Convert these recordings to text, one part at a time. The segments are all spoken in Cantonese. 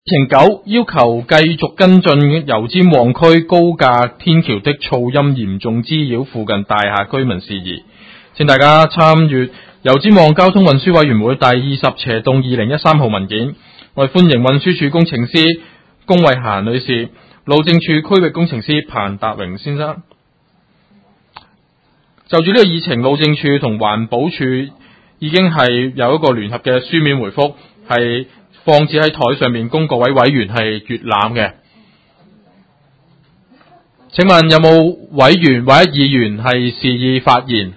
情9要求繼續跟進油尖旺區高架天橋的噪音嚴重滋擾附近大廈居民事宜，請大家參閱油尖旺交通運輸委員會第20/2013號文件。我哋歡迎運輸署工程師龔慧嫻女士、路政署區域工程師彭達榮先生。就住呢個議程，路政署同環保署已經係有一個聯合嘅書面回覆，係放置喺台上面供各位委員係閱覽嘅。請問有冇委員或者議員係示意發言？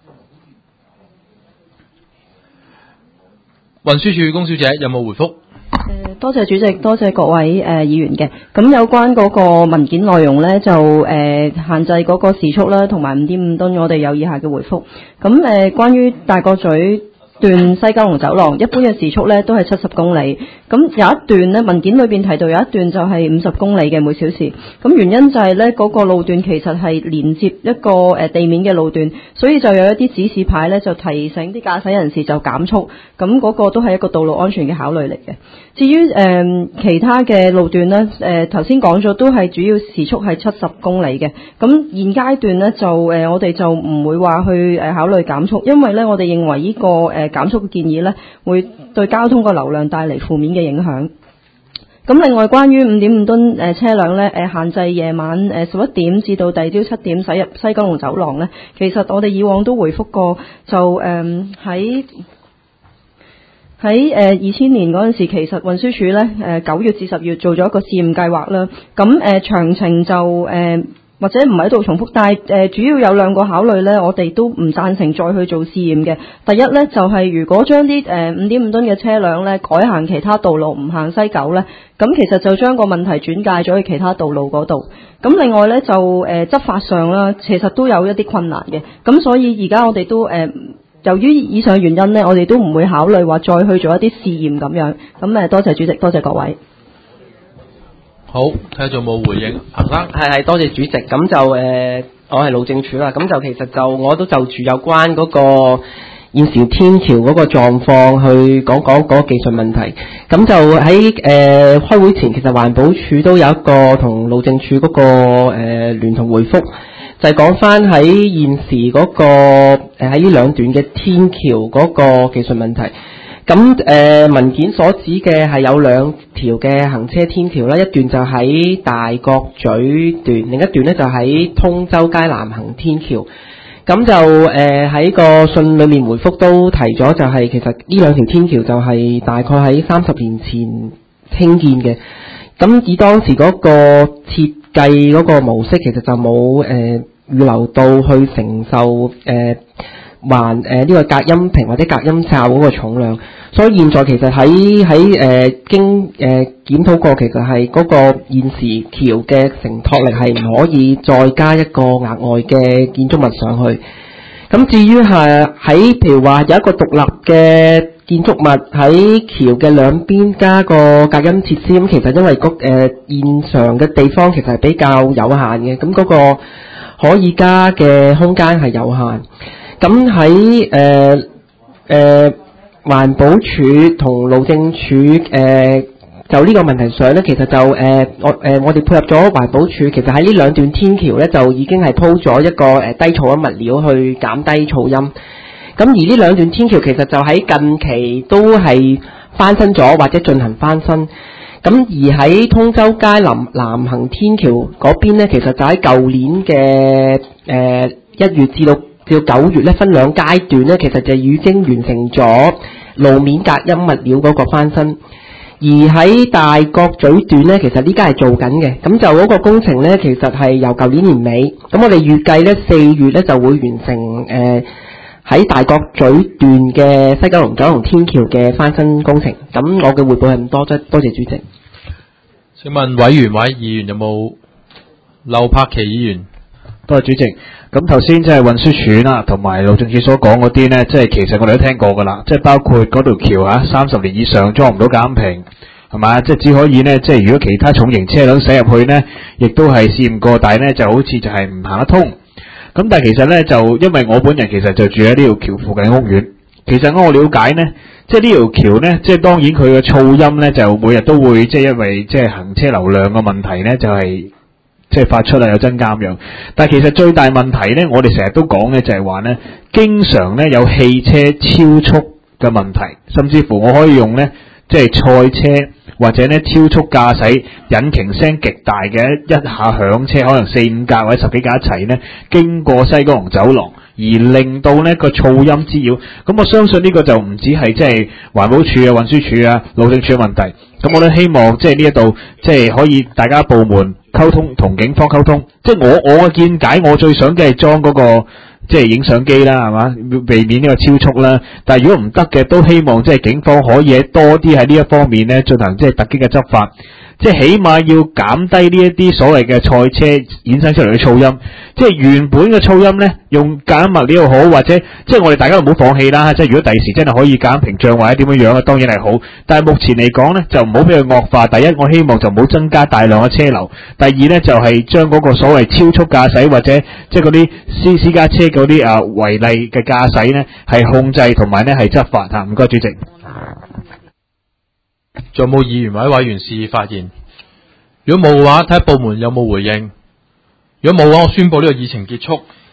運輸署龔小姐有冇回覆？ 多謝主席，多謝各位議員嘅。咁有關嗰個文件內容呢，就限制嗰個時速啦，同埋5.5噸，我哋有以下嘅回覆。咁關於大角咀段西九龍走廊，一般嘅時速呢都係70公里。咁有一段呢，文件裏邊提到有一段就係50公里嘅每小時。咁原因就係呢嗰個路段其實係連接一個地面嘅路段，所以就有一啲指示牌呢就提醒啲駕駛人士就減速。咁嗰個都係一個道路安全嘅考慮嚟嘅。至於其他嘅路段呢，頭先講咗都係主要時速係70公里嘅。咁現階段呢，就我哋就唔會話去考慮減速，因為呢我哋認為呢個減速嘅建議呢會對交通個流量帶嚟負面嘅影響。咁另外關於5.5噸車輛呢，限制夜晚11點至到第二朝7點駛入西九龍走廊呢，其實我哋以往都回覆過，就喺2000年嗰陣時，其實運輸署呢9月至10月做咗一個試驗計劃啦。咁詳情就或者唔喺度重複，但係主要有兩個考慮呢，我哋都唔贊成再去做試驗嘅。第一呢，就係如果將啲5.5噸嘅車輛呢改行其他道路，唔行西九呢，咁其實就將個問題轉介咗去其他道路嗰度。咁另外呢，就執法上啦，其實都有一啲困難嘅。咁所以而家我哋都由於以上原因呢，我哋都唔會考慮話再去做一啲試驗咁樣。咁多謝主席，多謝各位。 好，睇下仲有冇回應，彭生。 係多謝主席。咁就我係路政署啦。咁就其實就我都就住有關嗰個現時天橋嗰個狀況去講嗰個技術問題。咁就喺開會前，其實環保署都有一個同路政署嗰個聯同回覆，就係講翻喺現時嗰個喺呢兩段嘅天橋嗰個技術問題。咁文件所指嘅係有兩條嘅行車天橋啦，一段就喺大角咀段，另一段呢就喺通州街南行天橋。咁就喺個信裏面回覆都提咗，就係其實呢兩條天橋就係大概喺30年前興建嘅。咁以當時嗰個設計嗰個模式，其實就冇預留到去承受呢個隔音屏或者隔音罩嗰個重量，所以現在其實喺經檢討過，其實係嗰個現時橋嘅承托力係唔可以再加一個額外嘅建築物上去。咁至於係喺譬如話有一個獨立嘅建築物喺橋嘅兩邊加個隔音設施，咁其實因為現場嘅地方其實係比較有限嘅，咁嗰個可以加嘅空間係有限。咁喺環保署同路政署就呢個問題上咧，其實就我哋配合咗環保署，其實喺呢兩段天橋咧就已經係鋪咗一個低噪音物料去減低噪音。咁而呢兩段天橋其實就喺近期都係翻新咗或者進行翻新。咁而喺通州街南行天橋嗰邊咧，其實就喺舊年嘅1月至到9月咧，分兩階段咧，其實就已經完成咗路面隔音物料嗰個翻新。而喺大角咀段咧，其實呢家係做緊嘅。咁就嗰個工程咧，其實係由舊年年尾，咁我哋預計咧4月咧就會完成喺大角咀段嘅西九龍走廊天橋嘅翻新工程。咁我嘅匯報係咁多，多謝主席。 請問委員或者議員有冇？劉柏祺議員。 多謝主席。咁頭先即係運輸署啦，同埋路政署所講嗰啲呢，即係其實我哋都聽過㗎啦，即係包括嗰條橋30年以上裝唔到隔音屏，係嘛？即係只可以呢，即係如果其他重型車輛駛入去呢，亦都係試驗過，但係呢就好似就係唔行得通。咁但係其實呢，就因為我本人其實就住喺呢條橋附近屋苑， 其實我了解呢，即係呢條橋呢，即係當然佢嘅噪音呢，就每日都會即係因為即係行車流量嘅問題呢，就係即係發出有增加咁樣。但係其實最大問題呢，我哋成日都講呢，就係話呢，經常呢有汽車超速嘅問題，甚至乎我可以用呢，即係賽車或者呢超速駕駛，引擎聲極大嘅一下響車，可能4-5架或者10幾架一齊呢，經過西九龍走廊，而令到呢個噪音滋擾。咁我相信呢個就唔止係即係環保署啊、運輸署啊、路政署嘅問題。咁我都希望即係呢一度即係可以大家部門溝通，同警方溝通。即係我嘅見解，我最想嘅係裝嗰個即係影相機啦，係嘛，避免呢個超速啦。但係如果唔得嘅，都希望即係警方可以多啲喺呢一方面咧進行即係突擊嘅執法。即係起碼要減低呢一啲所謂嘅賽車衍生出嚟嘅噪音，即係原本嘅噪音咧，用隔音物料又好，或者即係我哋大家都唔好放棄啦。即係如果第時真係可以隔音屏障或者點樣啊，當然係好。但係目前嚟講咧，就唔好俾佢惡化。第一，我希望就唔好增加大量嘅車流；第二咧，就係將嗰個所謂超速駕駛或者即係嗰啲私家車嗰啲違例嘅駕駛咧，係控制同埋咧係執法嚇。唔該，主席。 仲有冇議員或者委員示意發言？如果冇嘅話，睇下部門有冇回應。如果冇嘅話，我宣布呢個議程結束。